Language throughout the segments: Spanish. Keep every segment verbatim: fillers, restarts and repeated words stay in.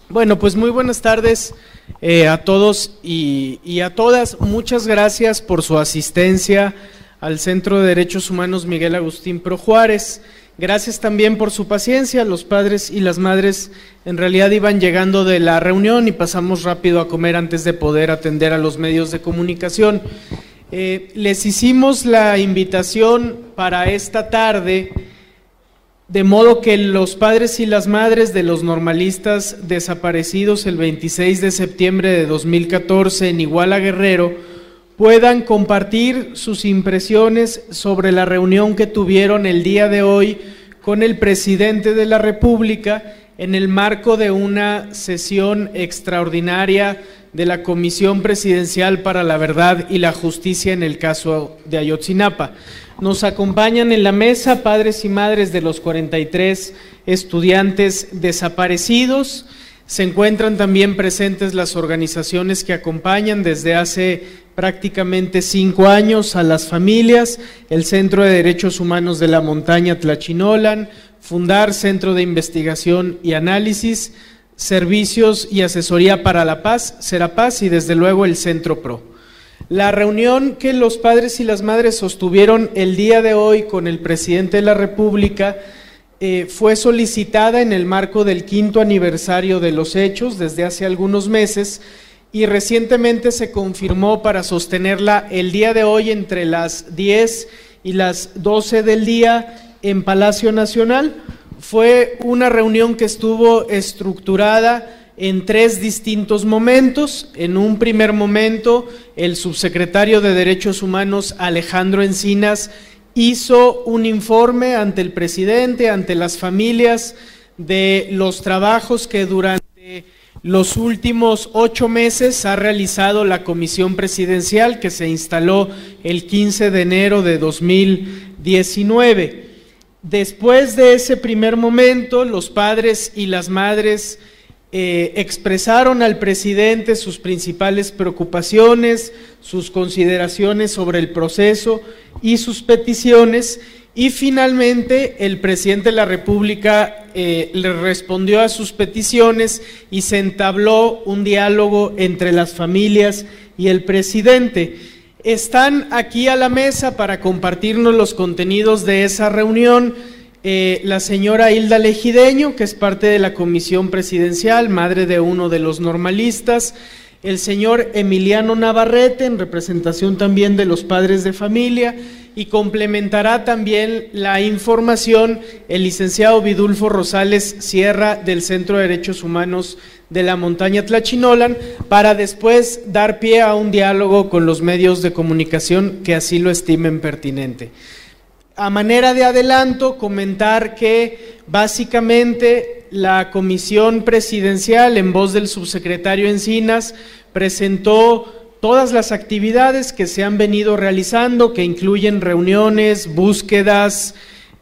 Bueno, pues muy buenas tardes eh, a todos y, y a todas. Muchas gracias por su asistencia al Centro de Derechos Humanos Miguel Agustín Pro Juárez. Gracias también por su paciencia. Los padres y las madres en realidad iban llegando de la reunión y pasamos rápido a comer antes de poder atender a los medios de comunicación. Eh, les hicimos la invitación para esta tarde, de modo que los padres y las madres de los normalistas desaparecidos el veintiséis de septiembre de dos mil catorce en Iguala Guerrero puedan compartir sus impresiones sobre la reunión que tuvieron el día de hoy con el presidente de la República en el marco de una sesión extraordinaria de la Comisión Presidencial para la Verdad y la Justicia en el caso de Ayotzinapa. Nos acompañan en la mesa padres y madres de los cuarenta y tres estudiantes desaparecidos. Se encuentran también presentes las organizaciones que acompañan desde hace prácticamente cinco años a las familias, el Centro de Derechos Humanos de la Montaña Tlachinolan, Fundar, Centro de Investigación y Análisis, Servicios y Asesoría para la Paz, Serapaz, y desde luego el Centro Pro. La reunión que los padres y las madres sostuvieron el día de hoy con el presidente de la República eh, fue solicitada en el marco del quinto aniversario de los hechos desde hace algunos meses y recientemente se confirmó para sostenerla el día de hoy entre las diez y las doce del día en Palacio Nacional. Fue una reunión que estuvo estructurada en tres distintos momentos. En un primer momento, el subsecretario de Derechos Humanos, Alejandro Encinas, hizo un informe ante el presidente, ante las familias, de los trabajos que durante los últimos ocho meses ha realizado la Comisión Presidencial, que se instaló el quince de enero de dos mil diecinueve. Después de ese primer momento, los padres y las madres Eh, expresaron al presidente sus principales preocupaciones, sus consideraciones sobre el proceso y sus peticiones, y finalmente el presidente de la República eh, le respondió a sus peticiones y se entabló un diálogo entre las familias y el presidente. Están aquí a la mesa para compartirnos los contenidos de esa reunión Eh, la señora Hilda Legideño, que es parte de la Comisión Presidencial, madre de uno de los normalistas, el señor Emiliano Navarrete, en representación también de los padres de familia, y complementará también la información el licenciado Vidulfo Rosales Sierra, del Centro de Derechos Humanos de la Montaña Tlachinolan, para después dar pie a un diálogo con los medios de comunicación que así lo estimen pertinente. A manera de adelanto, comentar que básicamente la Comisión Presidencial, en voz del subsecretario Encinas, presentó todas las actividades que se han venido realizando, que incluyen reuniones, búsquedas,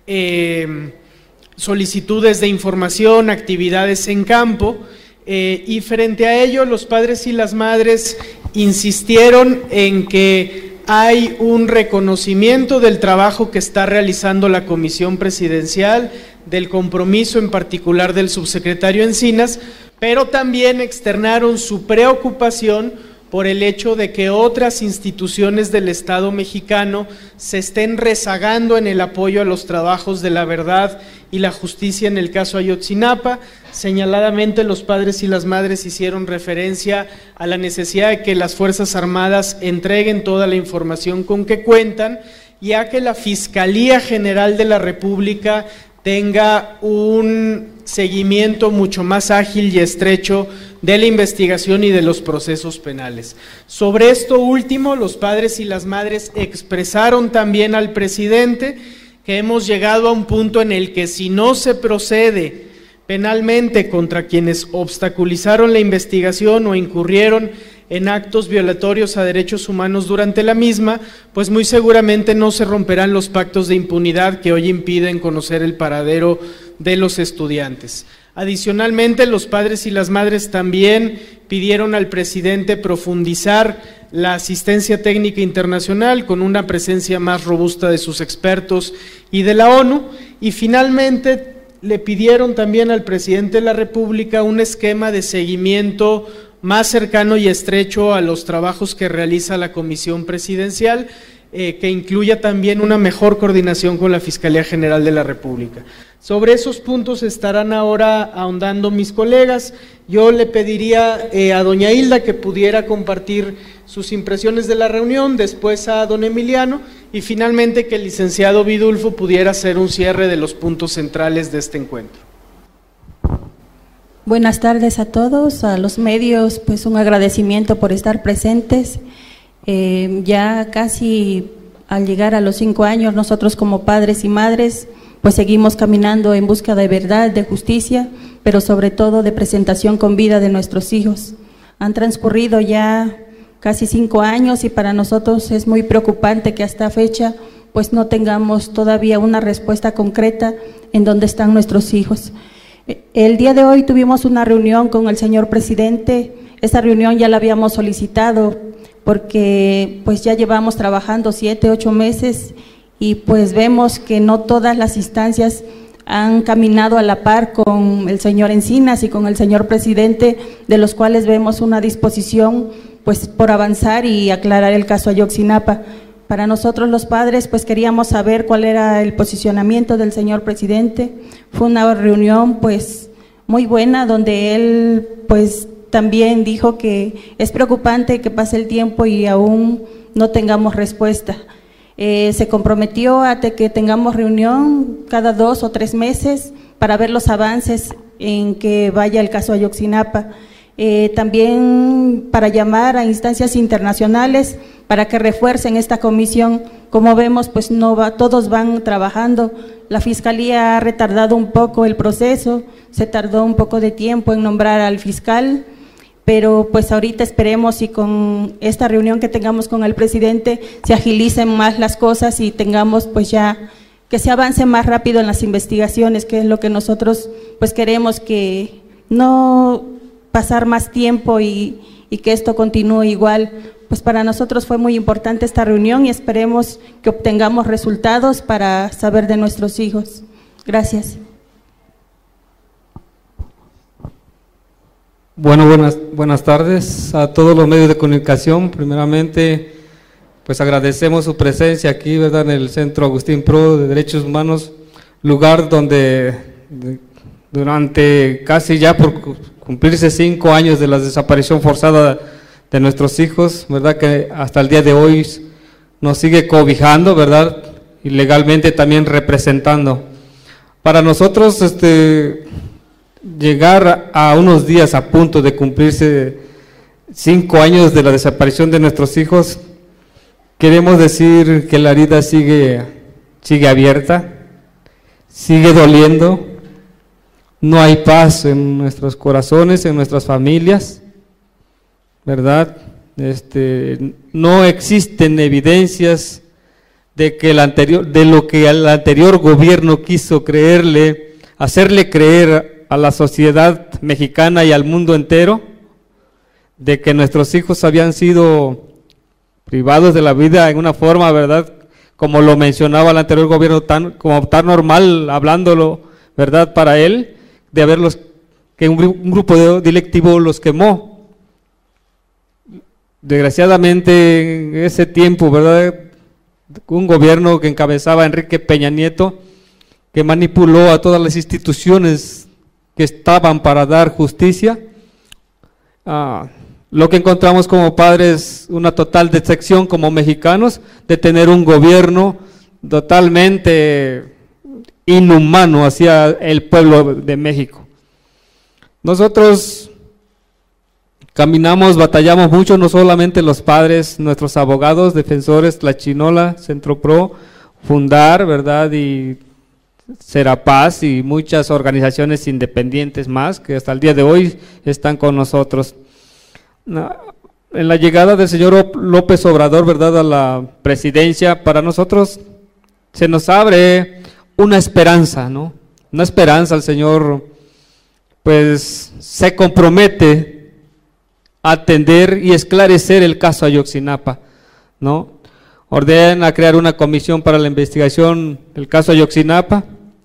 eh, solicitudes de información, actividades en campo, eh, y frente a ello los padres y las madres insistieron en que hay un reconocimiento del trabajo que está realizando la Comisión Presidencial, del compromiso en particular del subsecretario Encinas, pero también externaron su preocupación por el hecho de que otras instituciones del Estado mexicano se estén rezagando en el apoyo a los trabajos de la verdad y la justicia en el caso Ayotzinapa. Señaladamente, los padres y las madres hicieron referencia a la necesidad de que las Fuerzas Armadas entreguen toda la información con que cuentan y a que la Fiscalía General de la República tenga un seguimiento mucho más ágil y estrecho de la investigación y de los procesos penales. Sobre esto último, los padres y las madres expresaron también al presidente que hemos llegado a un punto en el que si no se procede penalmente contra quienes obstaculizaron la investigación o incurrieron en actos violatorios a derechos humanos durante la misma, pues muy seguramente no se romperán los pactos de impunidad que hoy impiden conocer el paradero de los estudiantes. Adicionalmente, los padres y las madres también pidieron al presidente profundizar la asistencia técnica internacional con una presencia más robusta de sus expertos y de la ONU, y finalmente le pidieron también al presidente de la República un esquema de seguimiento más cercano y estrecho a los trabajos que realiza la Comisión Presidencial, eh, que incluya también una mejor coordinación con la Fiscalía General de la República. Sobre esos puntos estarán ahora ahondando mis colegas. Yo le pediría eh, a doña Hilda que pudiera compartir sus impresiones de la reunión, después a don Emiliano, y finalmente que el licenciado Vidulfo pudiera hacer un cierre de los puntos centrales de este encuentro. Buenas tardes a todos, a los medios, pues un agradecimiento por estar presentes. Eh, ya casi al llegar a los cinco años, nosotros como padres y madres, pues seguimos caminando en busca de verdad, de justicia, pero sobre todo de presentación con vida de nuestros hijos. Han transcurrido ya casi cinco años y para nosotros es muy preocupante que hasta fecha pues no tengamos todavía una respuesta concreta en dónde están nuestros hijos. El día de hoy tuvimos una reunión con el señor presidente. Esta reunión ya la habíamos solicitado porque pues ya llevamos trabajando siete, ocho meses y pues vemos que no todas las instancias han caminado a la par con el señor Encinas y con el señor presidente, de los cuales vemos una disposición pues por avanzar y aclarar el caso Ayotzinapa. Para nosotros los padres pues queríamos saber cuál era el posicionamiento del señor presidente. Fue una reunión pues muy buena donde él pues también dijo que es preocupante que pase el tiempo y aún no tengamos respuesta. Eh, se comprometió a que tengamos reunión cada dos o tres meses para ver los avances en que vaya el caso Ayotzinapa. Eh, también para llamar a instancias internacionales para que refuercen esta comisión. Como vemos, pues no va, todos van trabajando. La Fiscalía ha retardado un poco el proceso, se tardó un poco de tiempo en nombrar al fiscal, pero pues ahorita esperemos y con esta reunión que tengamos con el presidente se agilicen más las cosas y tengamos pues ya que se avance más rápido en las investigaciones, que es lo que nosotros pues queremos, que no pasar más tiempo y, y que esto continúe igual. Pues para nosotros fue muy importante esta reunión y esperemos que obtengamos resultados para saber de nuestros hijos. Gracias. Bueno, buenas, buenas tardes a todos los medios de comunicación. Primeramente, pues agradecemos su presencia aquí, ¿verdad?, en el Centro Agustín Pro de Derechos Humanos, lugar donde de, durante casi ya por cumplirse cinco años de la desaparición forzada de nuestros hijos, ¿verdad?, que hasta el día de hoy nos sigue cobijando, ¿verdad?, y legalmente también representando. Para nosotros, este, llegar a unos días a punto de cumplirse cinco años de la desaparición de nuestros hijos, queremos decir que la herida sigue, sigue abierta, sigue doliendo, no hay paz en nuestros corazones, en nuestras familias, ¿verdad? Este, no existen evidencias de que el anterior, de lo que el anterior gobierno quiso creerle, hacerle creer a la sociedad mexicana y al mundo entero, de que nuestros hijos habían sido privados de la vida en una forma, ¿verdad?, como lo mencionaba el anterior gobierno, tan, como tan normal, hablándolo, ¿verdad?, para él, de haberlos, que un, un grupo de directivo los quemó. Desgraciadamente en ese tiempo, ¿verdad?, un gobierno que encabezaba Enrique Peña Nieto, que manipuló a todas las instituciones que estaban para dar justicia. Ah, lo que encontramos como padres, una total decepción como mexicanos de tener un gobierno totalmente inhumano hacia el pueblo de México. Nosotros caminamos, batallamos mucho, no solamente los padres, nuestros abogados, defensores, Tlachinola, Centro Pro, Fundar, ¿verdad?, y Serapaz y muchas organizaciones independientes más que hasta el día de hoy están con nosotros. En la llegada del señor López Obrador, ¿verdad?, a la presidencia, para nosotros se nos abre una esperanza, ¿no? Una esperanza. El señor pues se compromete a atender y esclarecer el caso Ayotzinapa, ¿no? Ordena crear una comisión para la investigación del caso Ayotzinapa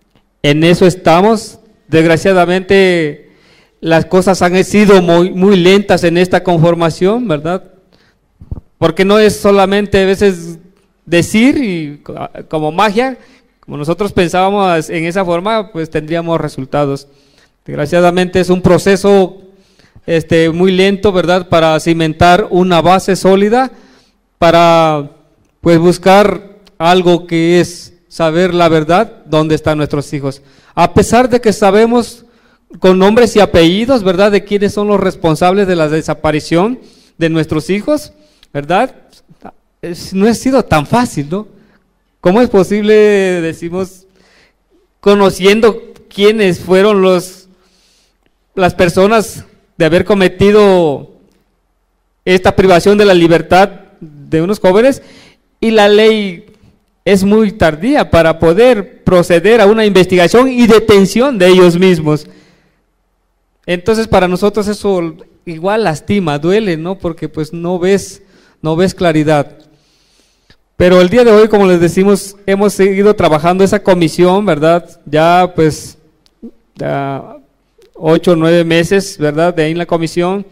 en eso estamos. Desgraciadamente las cosas han sido muy, muy lentas en esta conformación, ¿verdad? Porque no es solamente a veces decir y como magia, como nosotros pensábamos en esa forma, pues tendríamos resultados. Desgraciadamente es un proceso este, muy lento, ¿verdad? Para cimentar una base sólida, para pues buscar algo que es saber la verdad, dónde están nuestros hijos. A pesar de que sabemos con nombres y apellidos, ¿verdad? De quiénes son los responsables de la desaparición de nuestros hijos, ¿verdad? Es, no ha sido tan fácil, ¿no? ¿Cómo es posible, decimos, conociendo quiénes fueron los, las personas de haber cometido esta privación de la libertad de unos jóvenes, y la ley es muy tardía para poder proceder a una investigación y detención de ellos mismos? Entonces para nosotros eso igual lastima, duele, ¿no? Porque pues no ves, no ves claridad. Pero el día de hoy, como les decimos, hemos seguido trabajando esa comisión, ¿verdad? Ya pues ya ocho o nueve meses, ¿verdad? De ahí en la comisión.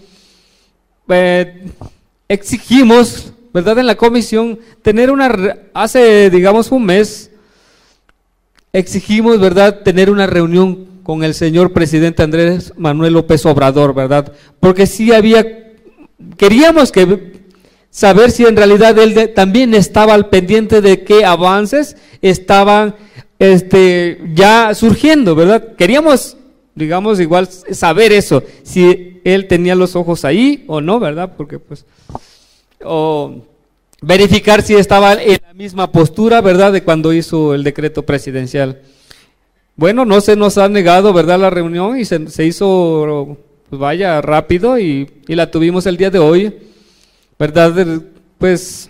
Eh, exigimos, ¿verdad? En la comisión tener una, hace digamos un mes, exigimos, ¿verdad? Tener una reunión con el señor presidente Andrés Manuel López Obrador, ¿verdad? Porque sí había, queríamos que saber si en realidad él de, también estaba al pendiente de qué avances estaban este, ya surgiendo, ¿verdad? Queríamos, digamos, igual saber eso, si él tenía los ojos ahí o no, ¿verdad? Porque pues, o verificar si estaba en la misma postura, ¿verdad? De cuando hizo el decreto presidencial. Bueno, no se nos ha negado, ¿verdad? La reunión y se, se hizo, pues vaya, rápido y, y la tuvimos el día de hoy, ¿verdad? Pues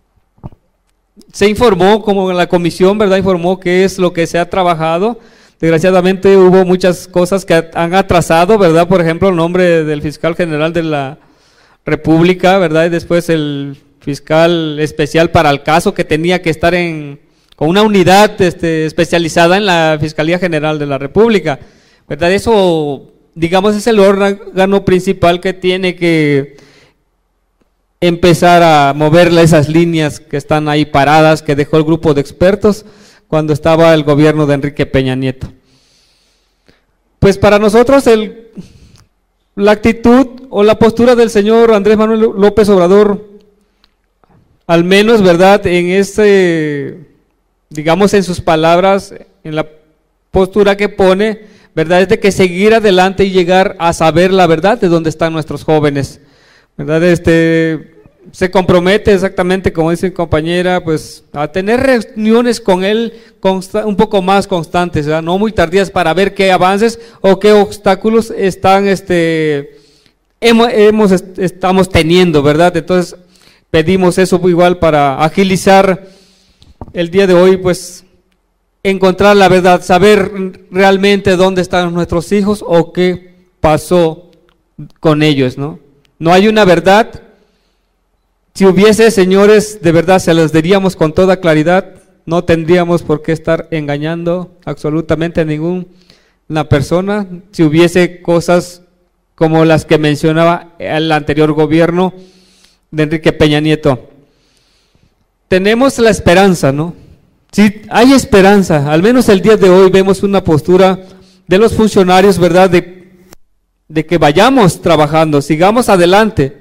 se informó, como la comisión, ¿verdad? Informó qué es lo que se ha trabajado. Desgraciadamente hubo muchas cosas que han atrasado, ¿verdad? Por ejemplo, el nombre del fiscal general de la República, ¿verdad? Y después el fiscal especial para el caso, que tenía que estar en con una unidad este, especializada en la Fiscalía General de la República, ¿verdad? Eso, digamos, es el órgano principal que tiene que empezar a moverle esas líneas que están ahí paradas, que dejó el grupo de expertos cuando estaba el gobierno de Enrique Peña Nieto. Pues para nosotros el, la actitud o la postura del señor Andrés Manuel López Obrador, al menos, ¿verdad?, en este, digamos, en sus palabras, en la postura que pone, ¿verdad?, es de que seguir adelante y llegar a saber la verdad de dónde están nuestros jóvenes, ¿verdad? Este, se compromete exactamente, como dice mi compañera, pues a tener reuniones con él consta, un poco más constantes, ¿verdad? No muy tardías, para ver qué avances o qué obstáculos están, este, hemos, hemos estamos teniendo, ¿verdad? Entonces pedimos eso igual para agilizar el día de hoy, pues encontrar la verdad, saber realmente dónde están nuestros hijos o qué pasó con ellos, ¿no? No hay una verdad. Si hubiese, señores, de verdad se los diríamos con toda claridad, no tendríamos por qué estar engañando absolutamente a ninguna persona. Si hubiese cosas como las que mencionaba el anterior gobierno de Enrique Peña Nieto. Tenemos la esperanza, ¿no? Sí, hay esperanza, al menos el día de hoy vemos una postura de los funcionarios, ¿verdad?, de, de que vayamos trabajando, sigamos adelante,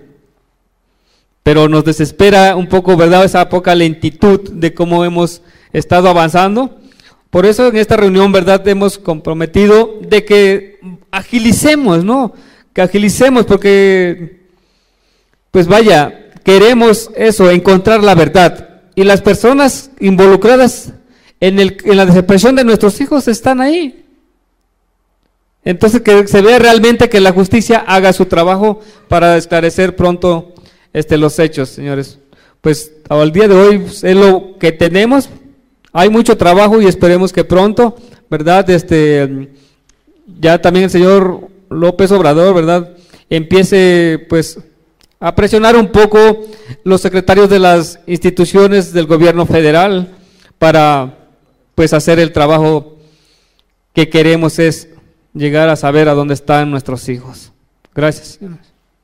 pero nos desespera un poco, ¿verdad?, esa poca lentitud de cómo hemos estado avanzando. Por eso en esta reunión, ¿verdad?, hemos comprometido de que agilicemos, ¿no?, que agilicemos, porque, pues vaya, queremos eso, encontrar la verdad. Y las personas involucradas en, el, en la desaparición de nuestros hijos están ahí. Entonces que se vea realmente que la justicia haga su trabajo para esclarecer pronto este, los hechos, señores. Pues al día de hoy pues, es lo que tenemos. Hay mucho trabajo y esperemos que pronto, ¿verdad? Este, ya también el señor López Obrador, ¿verdad?, empiece pues a presionar un poco los secretarios de las instituciones del gobierno federal para pues hacer el trabajo que queremos es llegar a saber a dónde están nuestros hijos. Gracias, señores.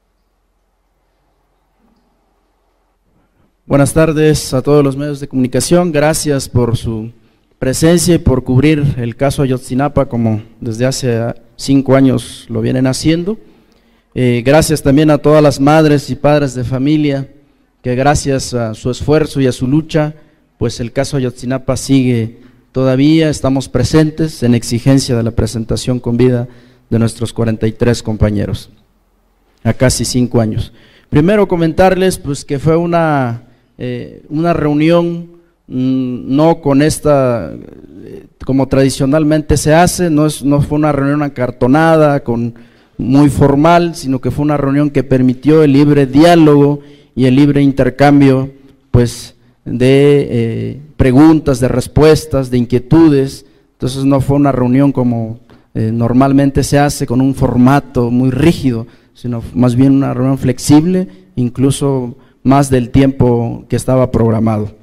Buenas tardes a todos los medios de comunicación. Gracias por su presencia y por cubrir el caso Ayotzinapa como desde hace cinco años lo vienen haciendo. Eh, gracias también a todas las madres y padres de familia que gracias a su esfuerzo y a su lucha, pues el caso Ayotzinapa sigue todavía, estamos presentes en exigencia de la presentación con vida de nuestros cuarenta y tres compañeros, a casi cinco años. Primero comentarles pues que fue una, eh, una reunión mmm, no con esta, eh, como tradicionalmente se hace, no, es, no fue una reunión acartonada, con, muy formal, sino que fue una reunión que permitió el libre diálogo y el libre intercambio pues de eh, preguntas, de respuestas, de inquietudes. Entonces no fue una reunión como eh, normalmente se hace con un formato muy rígido, sino más bien una reunión flexible, incluso más del tiempo que estaba programado.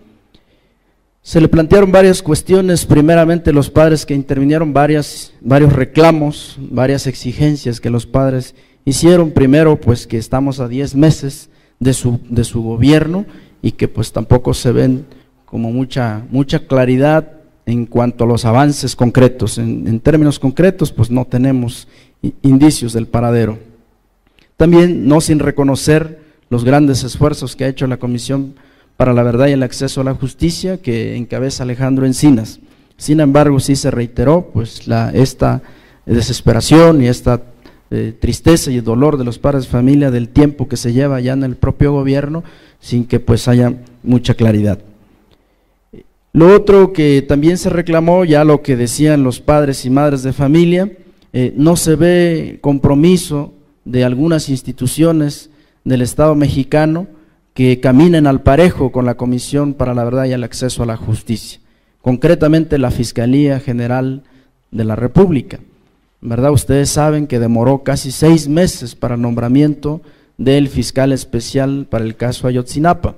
Se le plantearon varias cuestiones, primeramente los padres que intervinieron, varias, varios reclamos, varias exigencias que los padres hicieron. Primero pues que estamos a diez meses de su, de su gobierno y que pues tampoco se ven como mucha, mucha claridad en cuanto a los avances concretos. En, en términos concretos pues no tenemos indicios del paradero. También no sin reconocer los grandes esfuerzos que ha hecho la Comisión para la Verdad y el Acceso a la Justicia que encabeza Alejandro Encinas. Sin embargo sí se reiteró pues la, esta desesperación y esta eh, tristeza y dolor de los padres de familia del tiempo que se lleva ya en el propio gobierno sin que pues haya mucha claridad. Lo otro que también se reclamó, ya lo que decían los padres y madres de familia, eh, no se ve compromiso de algunas instituciones del Estado mexicano que caminen al parejo con la Comisión para la Verdad y el Acceso a la Justicia, concretamente la Fiscalía General de la República, ¿verdad? Ustedes saben que demoró casi seis meses para el nombramiento del fiscal especial para el caso Ayotzinapa,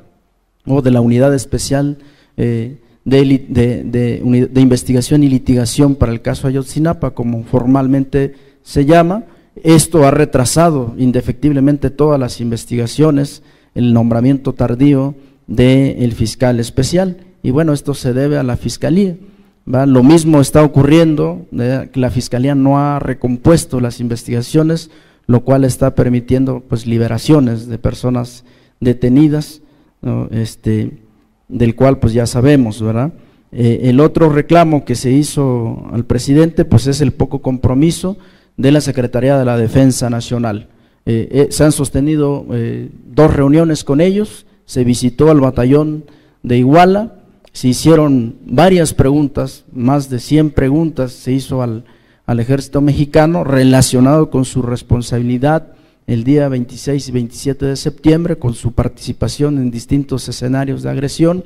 o de la unidad especial eh, de, de, de, de investigación y litigación para el caso Ayotzinapa, como formalmente se llama. Esto ha retrasado indefectiblemente todas las investigaciones, el nombramiento tardío del fiscal especial, y bueno, esto se debe a la Fiscalía, ¿va? Lo mismo está ocurriendo, ¿verdad? Que la Fiscalía no ha recompuesto las investigaciones, lo cual está permitiendo pues liberaciones de personas detenidas, ¿no? este, del cual pues ya sabemos, ¿verdad? Eh, el otro reclamo que se hizo al presidente pues es el poco compromiso de la Secretaría de la Defensa Nacional. Eh, eh, se han sostenido eh, dos reuniones con ellos, se visitó al batallón de Iguala, se hicieron varias preguntas, más de cien preguntas se hizo al, al ejército mexicano relacionado con su responsabilidad el día veintiséis y veintisiete de septiembre, con su participación en distintos escenarios de agresión,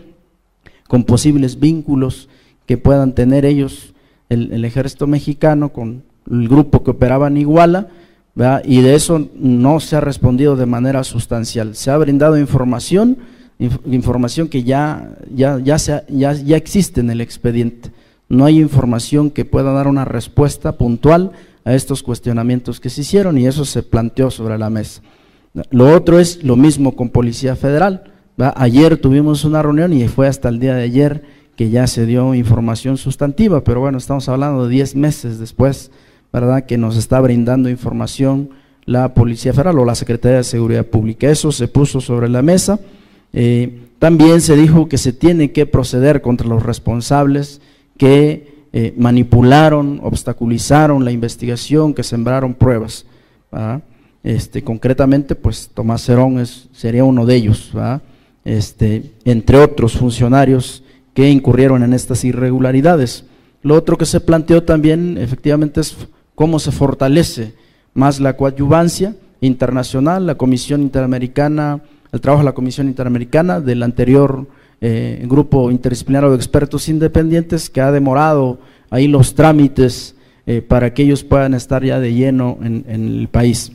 con posibles vínculos que puedan tener ellos, el, el ejército mexicano, con el grupo que operaba en Iguala, ¿verdad? Y de eso no se ha respondido de manera sustancial. Se ha brindado información, inf información que ya, ya, ya, se ha, ya, ya existe en el expediente. No hay información que pueda dar una respuesta puntual a estos cuestionamientos que se hicieron, y eso se planteó sobre la mesa. Lo otro es lo mismo con Policía Federal, ¿verdad? Ayer tuvimos una reunión y fue hasta el día de ayer que ya se dio información sustantiva, pero bueno, estamos hablando de diez meses después, ¿verdad?, que nos está brindando información la Policía Federal o la Secretaría de Seguridad Pública. Eso se puso sobre la mesa. Eh, también se dijo que se tiene que proceder contra los responsables que eh, manipularon, obstaculizaron la investigación, que sembraron pruebas, ¿verdad? Este, concretamente, pues Tomás Herón es, sería uno de ellos, ¿verdad? Este, entre otros funcionarios que incurrieron en estas irregularidades. Lo otro que se planteó también, efectivamente, es cómo se fortalece más la coadyuvancia internacional, la Comisión Interamericana, el trabajo de la Comisión Interamericana, del anterior eh, grupo interdisciplinario de expertos independientes, que ha demorado ahí los trámites eh, para que ellos puedan estar ya de lleno en, en el país.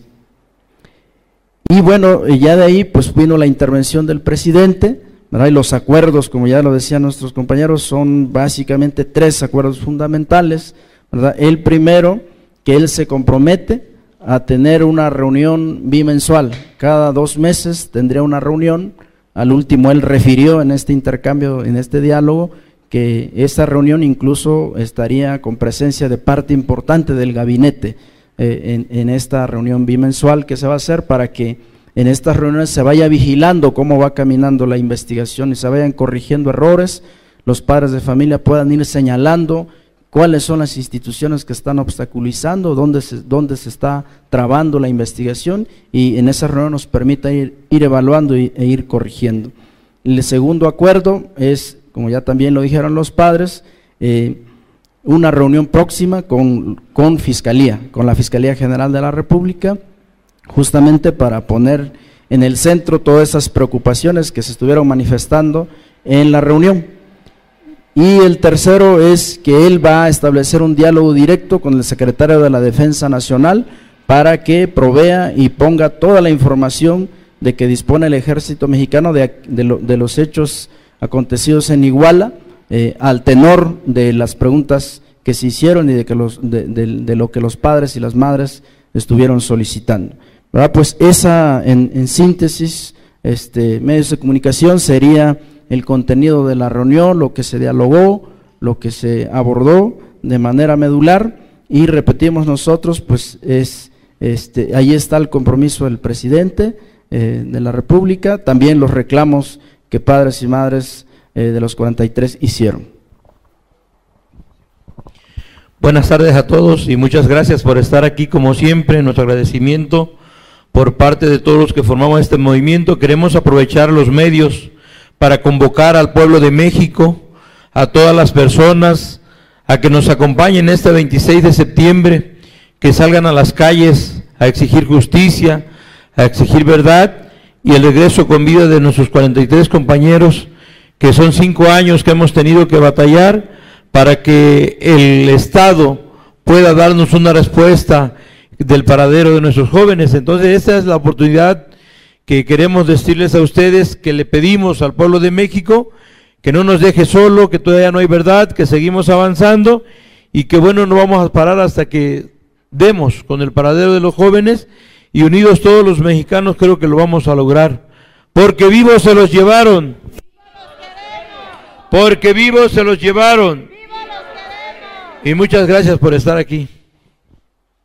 Y bueno, ya de ahí pues vino la intervención del presidente, ¿verdad? Y los acuerdos, como ya lo decían nuestros compañeros, son básicamente tres acuerdos fundamentales, ¿verdad? El primero, que él se compromete a tener una reunión bimensual. Cada dos meses tendría una reunión. Al último él refirió en este intercambio, en este diálogo, que esa reunión incluso estaría con presencia de parte importante del gabinete eh, en, en esta reunión bimensual que se va a hacer, para que en estas reuniones se vaya vigilando cómo va caminando la investigación y se vayan corrigiendo errores, los padres de familia puedan ir señalando cuáles son las instituciones que están obstaculizando, dónde se, dónde se está trabando la investigación, y en esa reunión nos permita ir, ir evaluando y, e ir corrigiendo. El segundo acuerdo es, como ya también lo dijeron los padres, eh, una reunión próxima con, con Fiscalía, con la Fiscalía General de la República, justamente para poner en el centro todas esas preocupaciones que se estuvieron manifestando en la reunión. Y el tercero es que él va a establecer un diálogo directo con el secretario de la Defensa Nacional para que provea y ponga toda la información de que dispone el Ejército Mexicano de, de, lo, de los hechos acontecidos en Iguala, eh, al tenor de las preguntas que se hicieron y de, que los, de, de, de lo que los padres y las madres estuvieron solicitando, ¿verdad? Pues esa, en, en síntesis, este, medios de comunicación, sería el contenido de la reunión, lo que se dialogó, lo que se abordó de manera medular, y repetimos nosotros, pues es, este, ahí está el compromiso del presidente eh, de la República, también los reclamos que padres y madres eh, de los cuarenta y tres hicieron. Buenas tardes a todos y muchas gracias por estar aquí como siempre. Nuestro agradecimiento por parte de todos los que formamos este movimiento. Queremos aprovechar los medios para convocar al pueblo de México, a todas las personas, a que nos acompañen este veintiséis de septiembre, que salgan a las calles a exigir justicia, a exigir verdad y el regreso con vida de nuestros cuarenta y tres compañeros, que son cinco años que hemos tenido que batallar para que el Estado pueda darnos una respuesta del paradero de nuestros jóvenes. Entonces esta es la oportunidad que queremos decirles a ustedes, que le pedimos al pueblo de México que no nos deje solo, que todavía no hay verdad, que seguimos avanzando y que bueno, no vamos a parar hasta que demos con el paradero de los jóvenes, y unidos todos los mexicanos creo que lo vamos a lograr, porque vivos se los llevaron, porque vivos se los llevaron, y muchas gracias por estar aquí.